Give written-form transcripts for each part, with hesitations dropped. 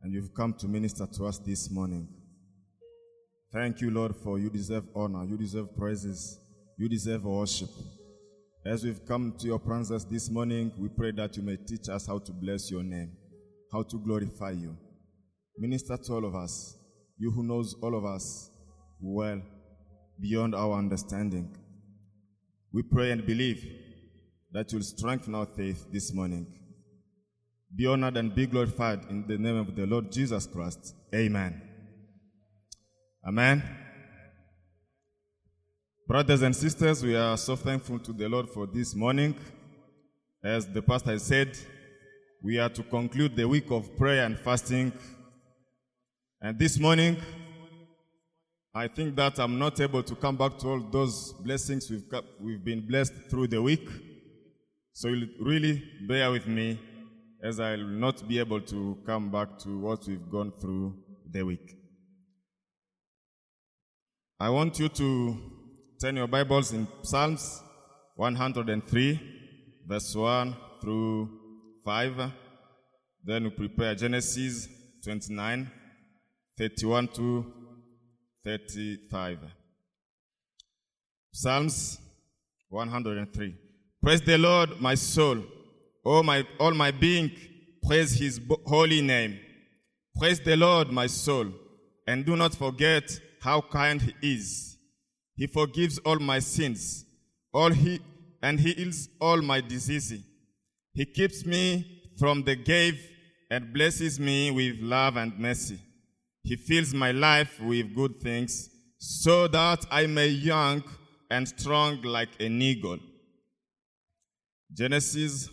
and you've come to minister to us this morning. Thank you, Lord, for you deserve honor, you deserve praises, you deserve worship. As we've come to your presence this morning, we pray that you may teach us how to bless your name, how to glorify you. Minister to all of us, you who knows all of us well, beyond our understanding. We pray and believe that you'll strengthen our faith this morning. Be honored and be glorified in the name of the Lord Jesus Christ. Amen. Amen. Brothers and sisters, we are so thankful to the Lord for this morning. As the pastor said, we are to conclude the week of prayer and fasting. And this morning, I think that I'm not able to come back to all those blessings we've been blessed through the week. So you'll really bear with me as I will not be able to come back to what we've gone through the week. I want you to turn your Bibles in Psalms 103, verse 1 through 5. Then we prepare Genesis 29, 31 to 35. Psalms 103. Praise the Lord, my soul. All my being, praise his holy name. Praise the Lord, my soul, and do not forget how kind he is. He forgives all my sins, and he heals all my diseases. He keeps me from the grave and blesses me with love and mercy. He fills my life with good things, so that I may young and strong like an eagle. Genesis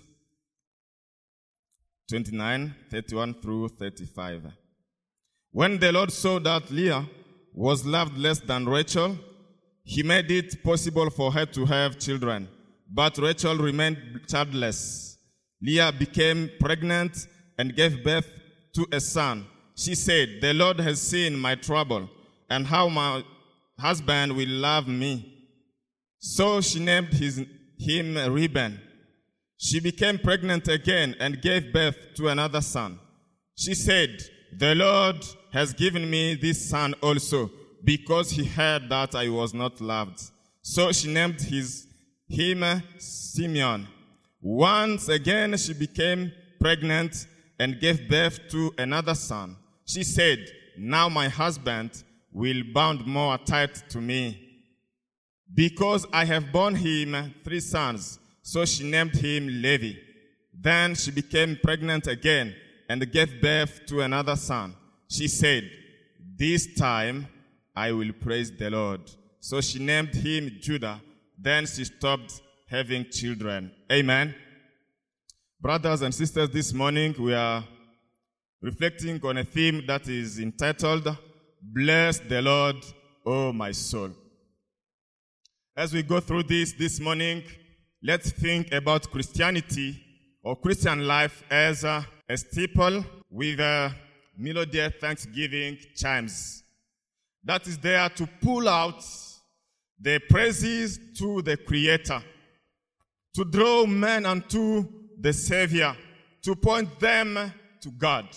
29, 31 through 35. When the Lord saw that Leah was loved less than Rachel, he made it possible for her to have children, but Rachel remained childless. Leah became pregnant and gave birth to a son. She said, "The Lord has seen my trouble, and how my husband will love me." So she named him Reuben. She became pregnant again and gave birth to another son. She said, "The Lord has given me this son also, because he heard that I was not loved." So she named him Simeon. Once again she became pregnant and gave birth to another son. She said, "Now my husband will bound more tight to me, because I have borne him 3 sons." So she named him Levi. Then she became pregnant again and gave birth to another son. She said, "This time I will praise the Lord." So she named him Judah. Then she stopped having children. Amen. Brothers and sisters, this morning we are reflecting on a theme that is entitled, "Bless the Lord, O my soul." As we go through this morning, let's think about Christianity or Christian life as a steeple with a melodious thanksgiving chimes that is there to pull out the praises to the Creator, to draw men unto the Savior, to point them to God.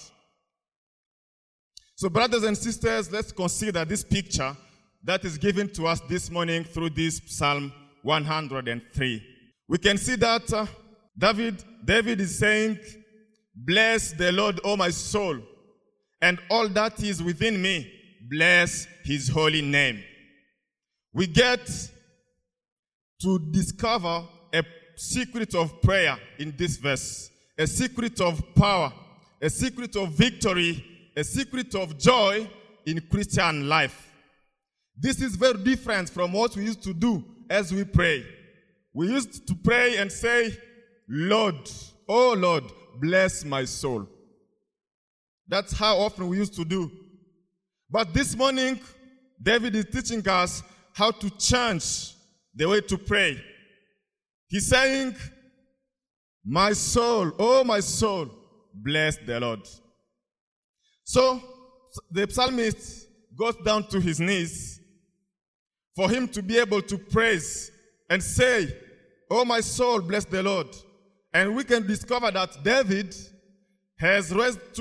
So, brothers and sisters, let's consider this picture that is given to us this morning through this Psalm 103. We can see that David is saying, "Bless the Lord, O my soul, and all that is within me, bless his holy name." We get to discover a secret of prayer in this verse, a secret of power, a secret of victory, a secret of joy in Christian life. This is very different from what we used to do as we pray. We used to pray and say, "Lord, oh Lord, bless my soul." That's how often we used to do. But this morning, David is teaching us how to change the way to pray. He's saying, "My soul, oh my soul, bless the Lord." So the psalmist goes down to his knees for him to be able to praise and say, "Oh my soul, bless the Lord." And we can discover that David has raised to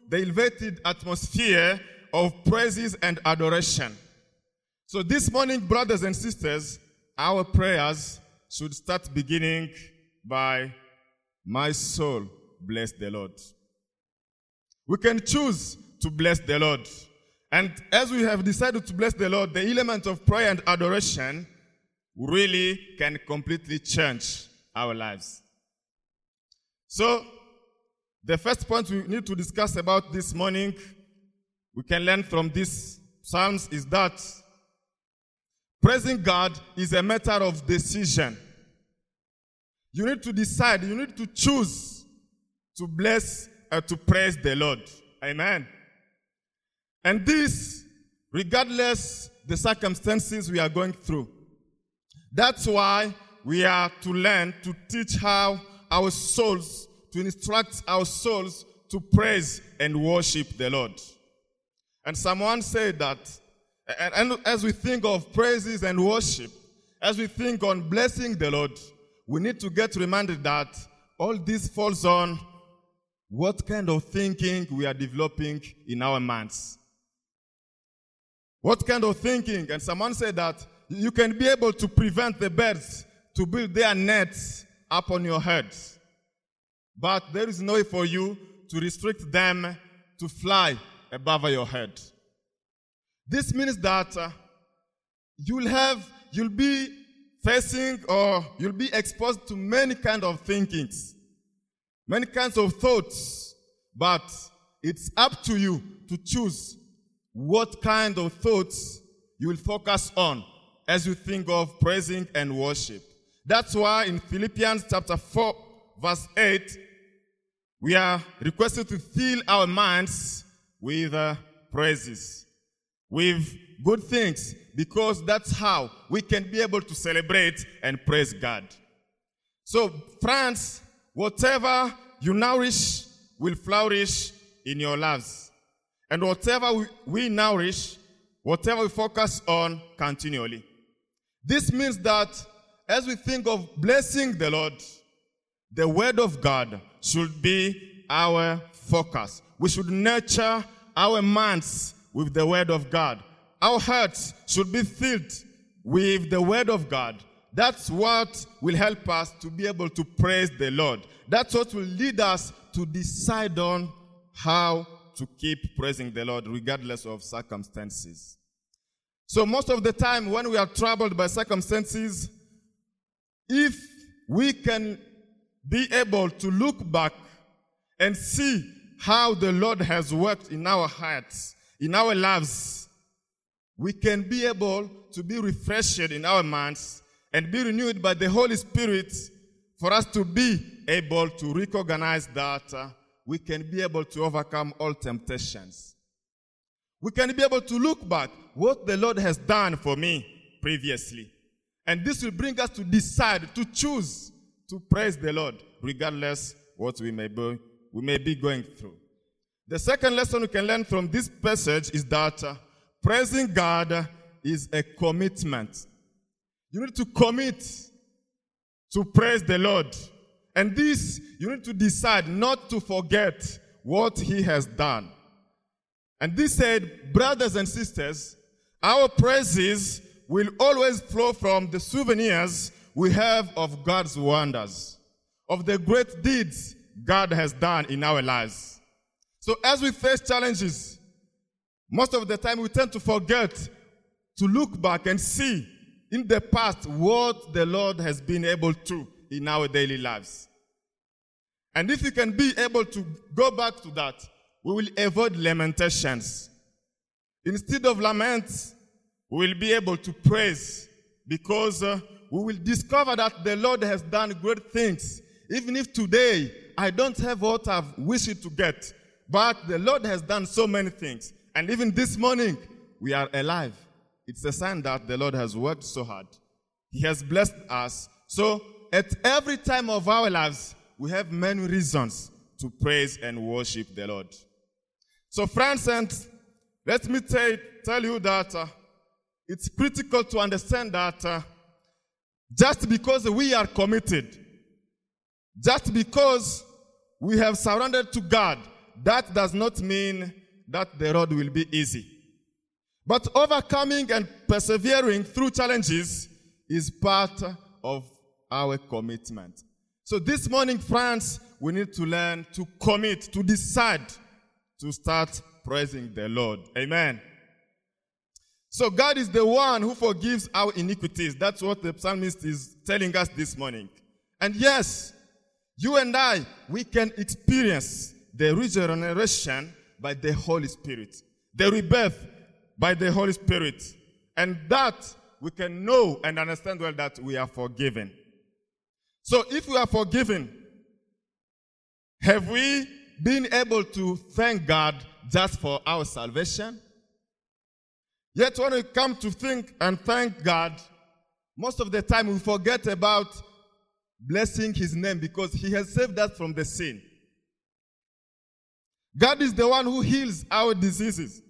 the elevated atmosphere of praises and adoration. So this morning, brothers and sisters, our prayers should start beginning by, my soul, bless the Lord. We can choose to bless the Lord. And as we have decided to bless the Lord, the element of prayer and adoration really can completely change our lives. So, the first point we need to discuss about this morning, we can learn from these Psalms, is that praising God is a matter of decision. You need to decide, you need to choose to bless and to praise the Lord. Amen. And this, regardless the circumstances we are going through. That's why we are to learn to teach how our souls, to instruct our souls to praise and worship the Lord. And someone said that, and as we think of praises and worship, as we think on blessing the Lord, we need to get reminded that all this falls on what kind of thinking we are developing in our minds. What kind of thinking? And someone said that you can be able to prevent the birds to build their nets up on your head. But there is no way for you to restrict them to fly above your head. This means that you'll be facing or you'll be exposed to many kinds of thinkings, many kinds of thoughts, but it's up to you to choose what kind of thoughts you will focus on as you think of praising and worship. That's why in Philippians chapter 4, verse 8, we are requested to fill our minds with praises, with good things, because that's how we can be able to celebrate and praise God. So, friends, whatever you nourish will flourish in your lives. And whatever we nourish, whatever we focus on continually. This means that as we think of blessing the Lord, the Word of God should be our focus. We should nurture our minds with the Word of God. Our hearts should be filled with the Word of God. That's what will help us to be able to praise the Lord. That's what will lead us to decide on how to keep praising the Lord regardless of circumstances. So most of the time when we are troubled by circumstances, if we can be able to look back and see how the Lord has worked in our hearts, in our lives, we can be able to be refreshed in our minds and be renewed by the Holy Spirit for us to be able to recognize that we can be able to overcome all temptations. We can be able to look back what the Lord has done for me previously. And this will bring us to decide, to choose to praise the Lord, regardless what we may be going through. The second lesson we can learn from this passage is that praising God is a commitment. You need to commit to praise the Lord. And this, you need to decide not to forget what He has done. And this said, brothers and sisters, our praises will always flow from the souvenirs we have of God's wonders, of the great deeds God has done in our lives. So as we face challenges, most of the time we tend to forget to look back and see in the past what the Lord has been able to in our daily lives. And if we can be able to go back to that, we will avoid lamentations. Instead of lament, we will be able to praise, because we will discover that the Lord has done great things. Even if today I don't have what I've wished to get, but the Lord has done so many things. And even this morning, we are alive. It's a sign that the Lord has worked so hard. He has blessed us. So at every time of our lives, we have many reasons to praise and worship the Lord. So friends, and let me tell you that it's critical to understand that just because we are committed, just because we have surrendered to God, that does not mean that the road will be easy. But overcoming and persevering through challenges is part of our commitment. So this morning, friends, we need to learn to commit, to decide to start praising the Lord. Amen. So God is the one who forgives our iniquities. That's what the psalmist is telling us this morning. And yes, you and I, we can experience the regeneration by the Holy Spirit, the rebirth by the Holy Spirit, and that we can know and understand well that we are forgiven. So if we are forgiven, have we been able to thank God just for our salvation? Yet when we come to think and thank God, most of the time we forget about blessing his name because he has saved us from the sin. God is the one who heals our diseases.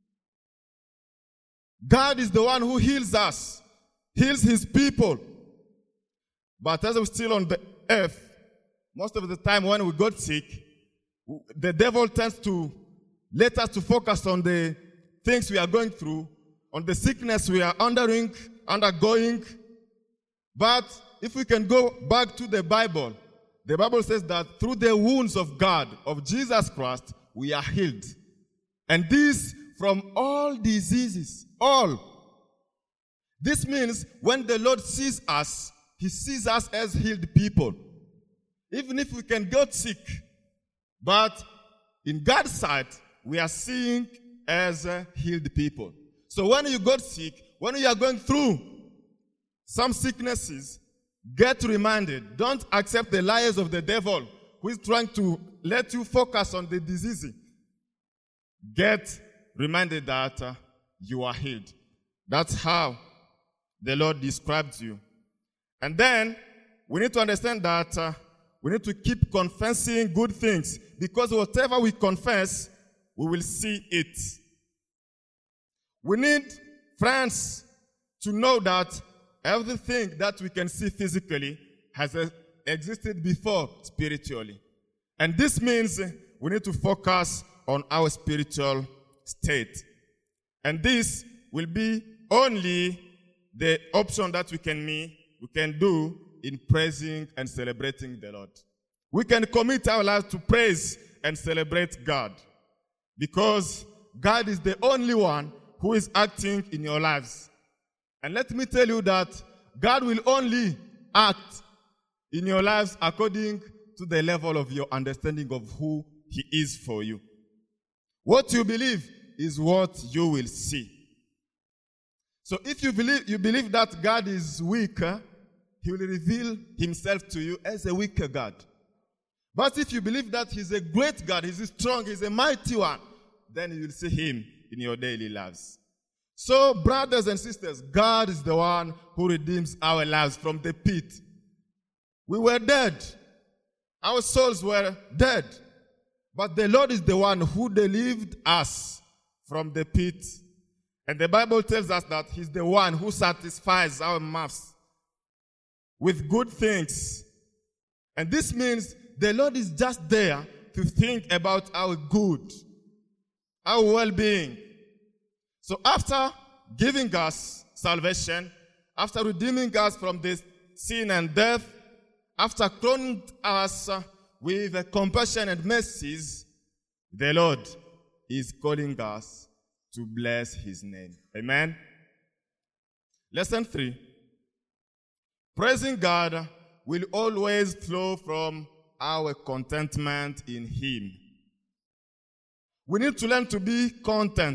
God is the one who heals us, heals his people. But as we're still on the earth, most of the time when we got sick, the devil tends to let us to focus on the things we are going through, on the sickness we are undergoing. But if we can go back to the Bible says that through the wounds of God, of Jesus Christ, we are healed. And this from all diseases, all. This means when the Lord sees us, he sees us as healed people. Even if we can get sick, but in God's sight, we are seeing as healed people. So when you got sick, when you are going through some sicknesses, get reminded. Don't accept the lies of the devil who is trying to let you focus on the disease. Get reminded that you are healed. That's how the Lord describes you. And then we need to understand that we need to keep confessing good things, because whatever we confess, we will see it. We need, friends, to know that everything that we can see physically has existed before spiritually. And this means we need to focus on our spiritual state. And this will be only the option that we can do in praising and celebrating the Lord. We can commit our lives to praise and celebrate God, because God is the only one who is acting in your lives. And let me tell you that God will only act in your lives according to the level of your understanding of who he is for you. What you believe is what you will see. So if you believe that God is weak, he will reveal himself to you as a weaker God. But if you believe that he's a great God, he's strong, he's a mighty one, then you will see him in your daily lives. So, brothers and sisters, God is the one who redeems our lives from the pit. We were dead. Our souls were dead. But the Lord is the one who delivered us from the pit. And the Bible tells us that he's the one who satisfies our mouths with good things. And this means the Lord is just there to think about our good, our well-being. So after giving us salvation, after redeeming us from this sin and death, after clothing us with compassion and mercies, the Lord is calling us to bless his name. Amen. Lesson 3. Praising God will always flow from our contentment in him. We need to learn to be content.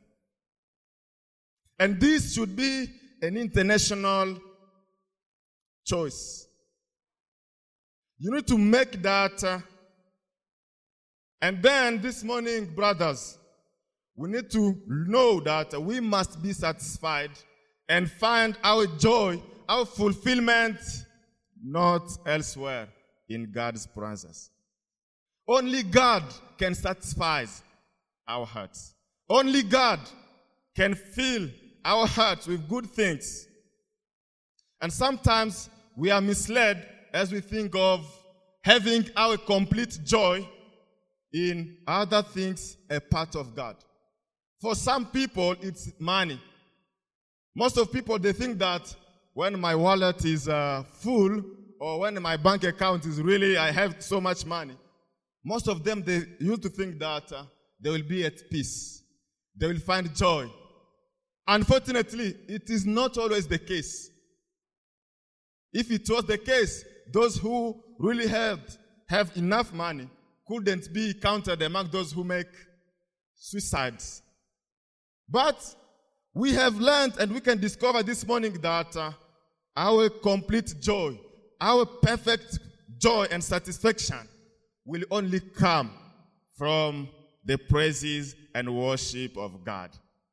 And this should be an international choice. You need to make that. And then this morning, brothers, we need to know that we must be satisfied and find our joy, our fulfillment, not elsewhere in God's presence. Only God can satisfy our hearts. Only God can fill our hearts with good things. And sometimes we are misled as we think of having our complete joy in other things a part of God. For some people, it's money. Most of people, they think that when my wallet is full, or when my bank account is really, I have so much money, most of them, they used to think that they will be at peace. They will find joy. Unfortunately, it is not always the case. If it was the case, those who really have enough money couldn't be counted among those who make suicides. But we have learned and we can discover this morning that our complete joy, our perfect joy and satisfaction will only come from the praises and worship of God.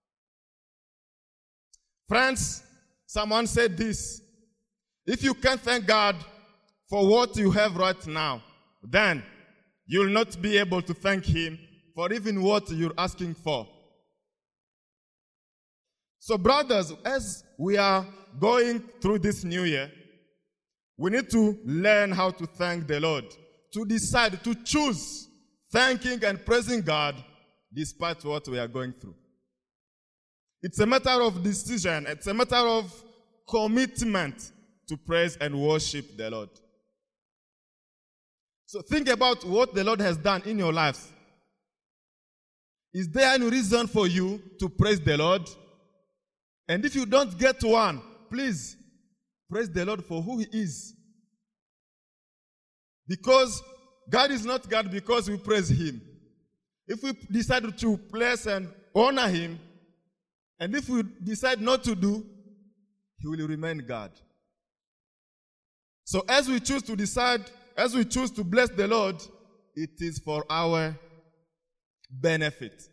Friends, someone said this: if you can't thank God for what you have right now, then you'll not be able to thank Him for even what you're asking for. So brothers, as we are going through this new year, we need to learn how to thank the Lord, to decide, to choose thanking and praising God despite what we are going through. It's a matter of decision. It's a matter of commitment to praise and worship the Lord. So think about what the Lord has done in your lives. Is there any reason for you to praise the Lord? And if you don't get one, please praise the Lord for who He is. Because God is not God because we praise Him. If we decide to bless and honor Him, and if we decide not to do, He will remain God. So as we choose to decide, as we choose to bless the Lord, it is for our benefit.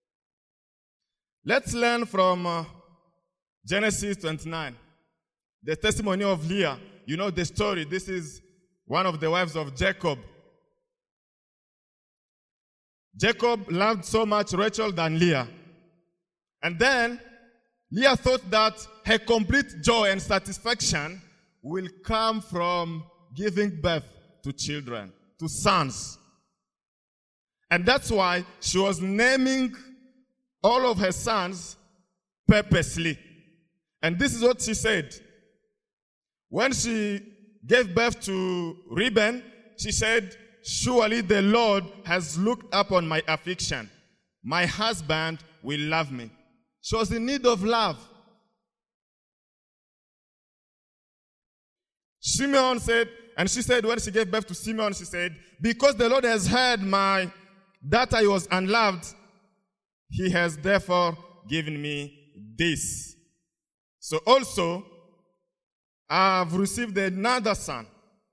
Let's learn from Genesis 29, the testimony of Leah. You know the story. This is one of the wives of Jacob. Jacob loved so much Rachel than Leah. And then Leah thought that her complete joy and satisfaction will come from giving birth to children, to sons. And that's why she was naming all of her sons purposely. And this is what she said. When she gave birth to Reuben, she said, "Surely the Lord has looked upon my affliction. My husband will love me." She was in need of love. Simeon said, and she said when she gave birth to Simeon, she said, "Because the Lord has heard that I was unloved, He has therefore given me this. So also, I have received another son."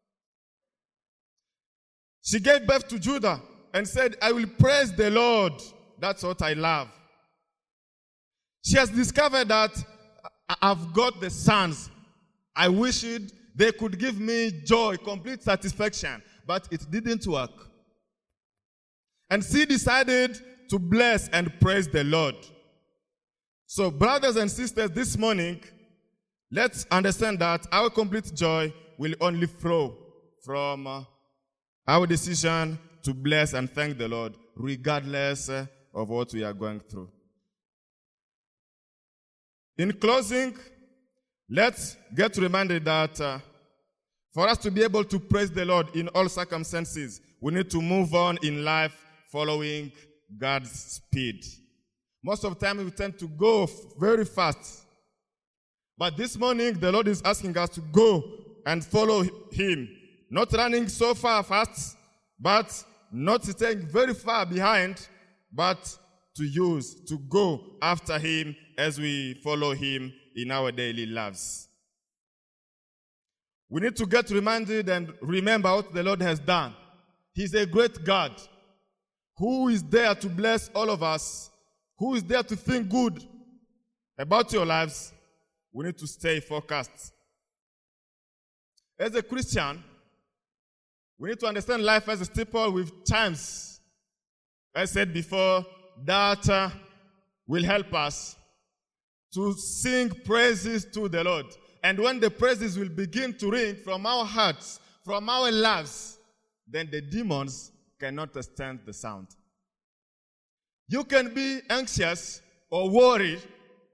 She gave birth to Judah and said, "I will praise the Lord. That's what I love." She has discovered that I've got the sons. I wish they could give me joy, complete satisfaction, but it didn't work. And she decided to bless and praise the Lord. So, brothers and sisters, this morning, let's understand that our complete joy will only flow from our decision to bless and thank the Lord, regardless of what we are going through. In closing, let's get reminded that for us to be able to praise the Lord in all circumstances, we need to move on in life following God's speed. Most of the time, we tend to go very fast. But this morning, the Lord is asking us to go and follow Him. Not running so far fast, but not staying very far behind, but to go after Him as we follow Him in our daily lives. We need to get reminded and remember what the Lord has done. He's a great God who is there to bless all of us, who is there to think good about your lives. We need to stay focused. As a Christian, we need to understand life as a steeple with chimes. I said before, that will help us to sing praises to the Lord. And when the praises will begin to ring from our hearts, from our lives, then the demons cannot stand the sound. You can be anxious or worried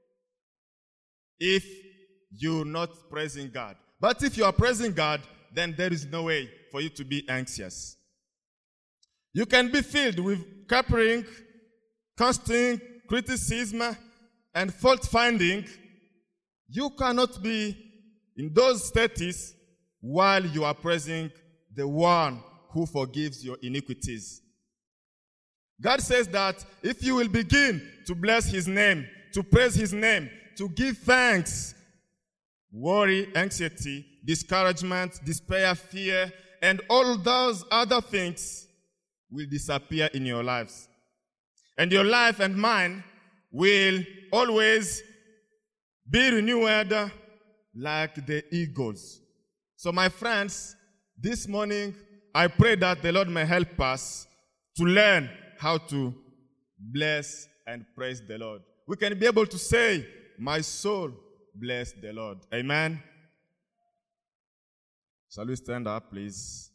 if you're not praising God. But if you are praising God, then there is no way for you to be anxious. You can be filled with capering, constant criticism, and fault-finding. You cannot be in those states while you are praising the one who forgives your iniquities. God says that if you will begin to bless his name, to praise his name, to give thanks, worry, anxiety, discouragement, despair, fear, and all those other things will disappear in your lives. And your life and mine will always be renewed like the eagles. So my friends, this morning, I pray that the Lord may help us to learn how to bless and praise the Lord. We can be able to say, my soul, bless the Lord. Amen. Shall we stand up, please?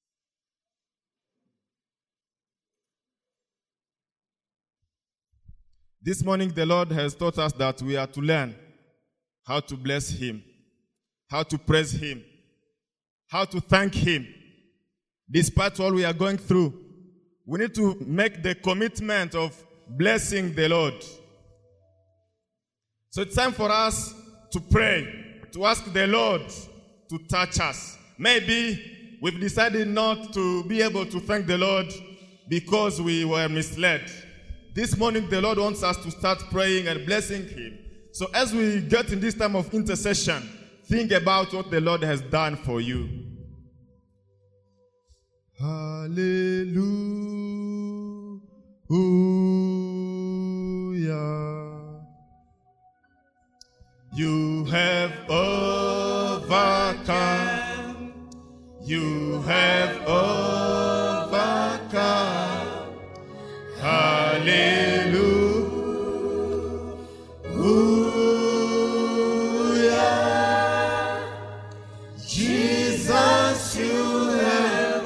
This morning, the Lord has taught us that we are to learn how to bless him, how to praise him, how to thank him. Despite all we are going through, we need to make the commitment of blessing the Lord. So it's time for us to pray, to ask the Lord to touch us. Maybe we've decided not to be able to thank the Lord because we were misled. This morning, the Lord wants us to start praying and blessing him. So as we get in this time of intercession, think about what the Lord has done for you. Hallelujah. You have overcome. You have overcome. Hallelujah. Jesus, you have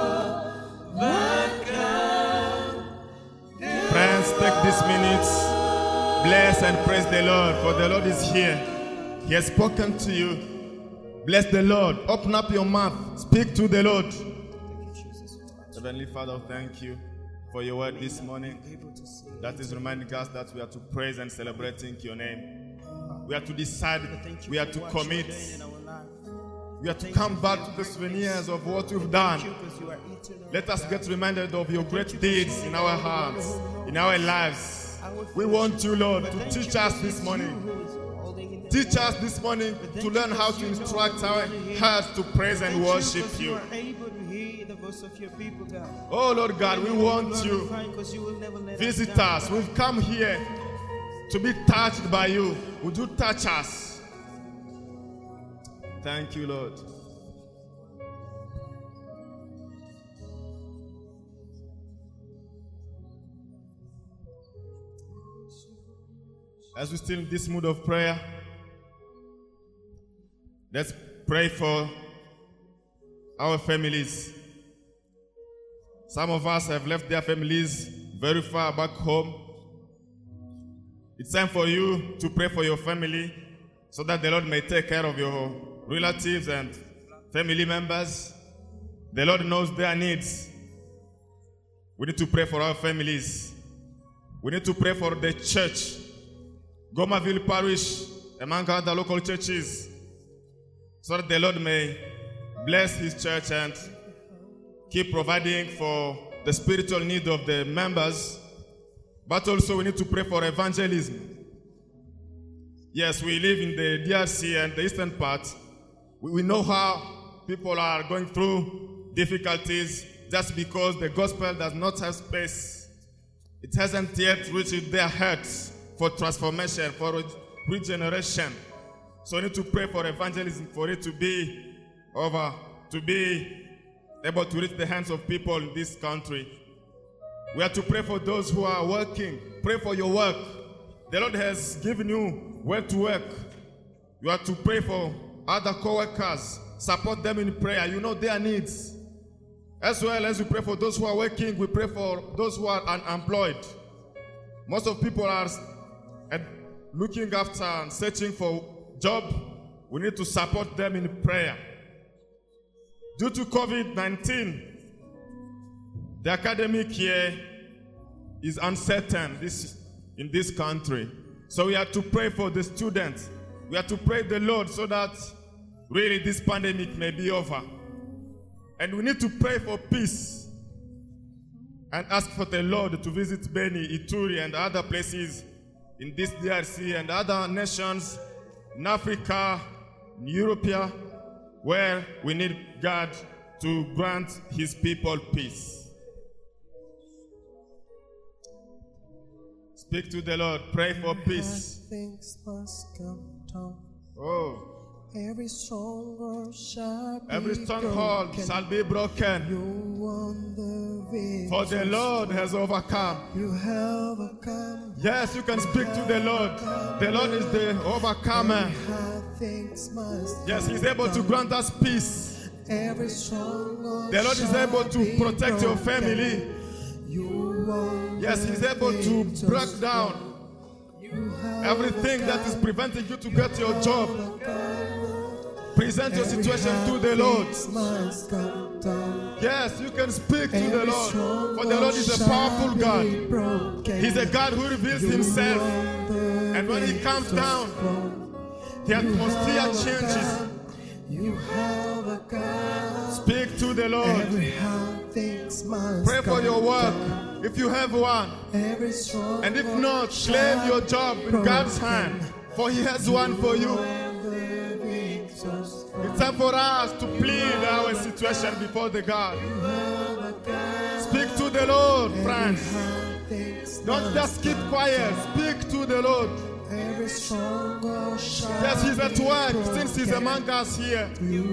overcome. Friends, take these minutes. Bless and praise the Lord, for the Lord is here. He has spoken to you. Bless the Lord. Open up your mouth. Speak to the Lord. Thank you, Jesus. Heavenly Father, thank you for your word this morning. That is reminding us that we are to praise and celebrating your name. We are to decide. We are to commit. We are to come back to the souvenirs of what you've done. Let us get reminded of your great deeds in our hearts, in our lives. We want you, Lord, to teach us this morning. Teach us this morning to learn how to instruct our hearts to praise and worship you. Oh, Lord God, we want you. Visit us. We've come here to be touched by you. Would you touch us? Thank you, Lord. As we still in this mood of prayer, let's pray for our families. Some of us have left their families very far back home. It's time for you to pray for your family so that the Lord may take care of your relatives and family members. The Lord knows their needs. We need to pray for our families. We need to pray for the church, Gomaville Parish, among other local churches, so that the Lord may bless his church and keep providing for the spiritual need of the members. But also we need to pray for evangelism. Yes, we live in the DRC and the eastern part. We know how people are going through difficulties just because the gospel does not have space. It hasn't yet reached their hearts for transformation, for regeneration. So we need to pray for evangelism, for it to be over, to be able to reach the hands of people in this country. We are to pray for those who are working. Pray for your work. The Lord has given you where to work. You are to pray for other co-workers. Support them in prayer. You know their needs. As well as we pray for those who are working, we pray for those who are unemployed. Most of people are looking after and searching for job. We need to support them in prayer. Due to COVID-19, the academic year is uncertain in this country. So we have to pray for the students. We have to pray the Lord so that really this pandemic may be over. And we need to pray for peace and ask for the Lord to visit Beni, Ituri, and other places in this DRC and other nations in Africa, in Europe, where we need God to grant his people peace. Speak to the Lord. Pray for peace. Things must come down. Oh. Every stronghold shall be broken. You won the victory. For the Lord has overcome. You have overcome. Yes, you can speak to the Lord. The Lord is the overcomer. Yes, he's able to grant us peace. Every stronghold the Lord is able to protect your family. Yes, he's able to break down everything that is preventing you to get your job. Present your situation to the Lord. Yes, you can speak to the Lord. For the Lord is a powerful God. He's a God who reveals himself. And when he comes down, the atmosphere changes. Speak to the Lord. Pray for your work if you have one. And if not, claim your job in God's hand, for he has one for you. It's time for us to plead our situation before the God. Speak to the Lord, friends. Don't just keep quiet. Speak to the Lord. Yes, he's at work since he's among us here.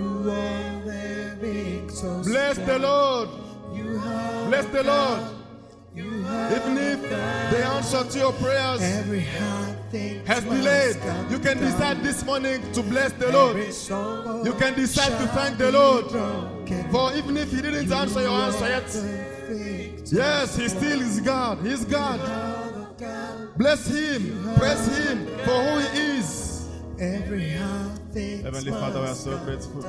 Bless the Lord. Bless the Lord. Even if the answer to your prayers has delayed, you can decide this morning to bless the Lord. You can decide to thank the Lord. For even if he didn't answer your answer yet, yes, he still is God. He's God. Bless him. Praise him for who he is. Heavenly Father, we are so grateful.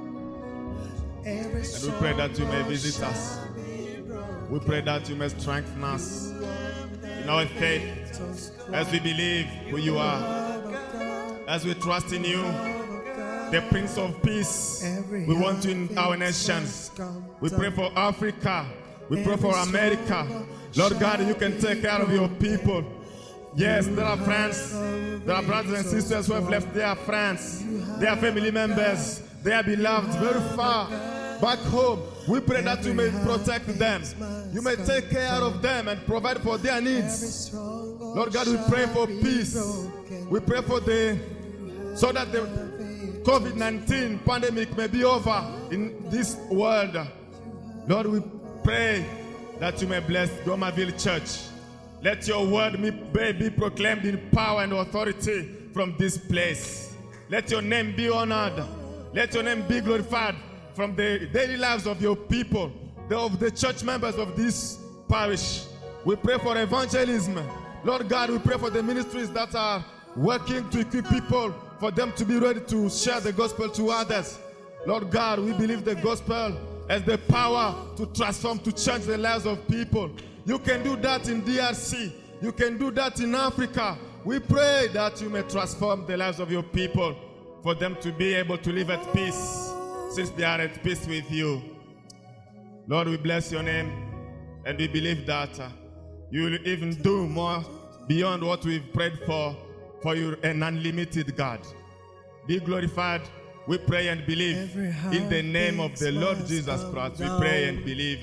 And we pray that you may visit us. We pray that you may strengthen us in our faith as we believe who you are, as we trust in you, the Prince of Peace. We want you in our nations. We pray for Africa. We pray for America. Lord God, you can take care of your people. Yes, there are friends, there are brothers and sisters who have left their friends, their family members, their beloved very far back home. We pray that you may protect them. You may take care of them and provide for their needs. Lord God, we pray for peace. We pray for so that the COVID-19 pandemic may be over in this world. Lord, we pray that you may bless Domaville Church. Let your word be proclaimed in power and authority from this place. Let your name be honored. Let your name be glorified from the daily lives of your people, of the church members of this parish. We pray for evangelism. Lord God, we pray for the ministries that are working to equip people for them to be ready to share the gospel to others. Lord God, we believe the gospel has the power to transform, to change the lives of people. You can do that in DRC. You can do that in Africa. We pray that you may transform the lives of your people for them to be able to live at peace, since they are at peace with you. Lord, we bless your name, and we believe that you will even do more beyond what we've prayed for you're an unlimited God. Be glorified, we pray and believe. In the name of the Lord Jesus Christ, we pray and believe.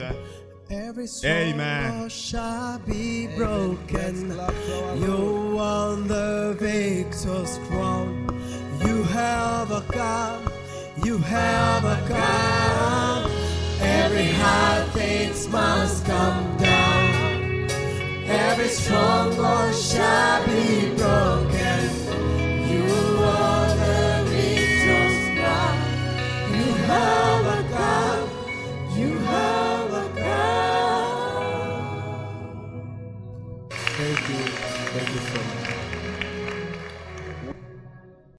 Amen. Shall be broken. You won the victor's crown. You have a God. You have a God. Every high things must come down. Every stronghold shall be broken. You are the victor's God. You have a God. You have a God. Praise Thank you. Thank you so much.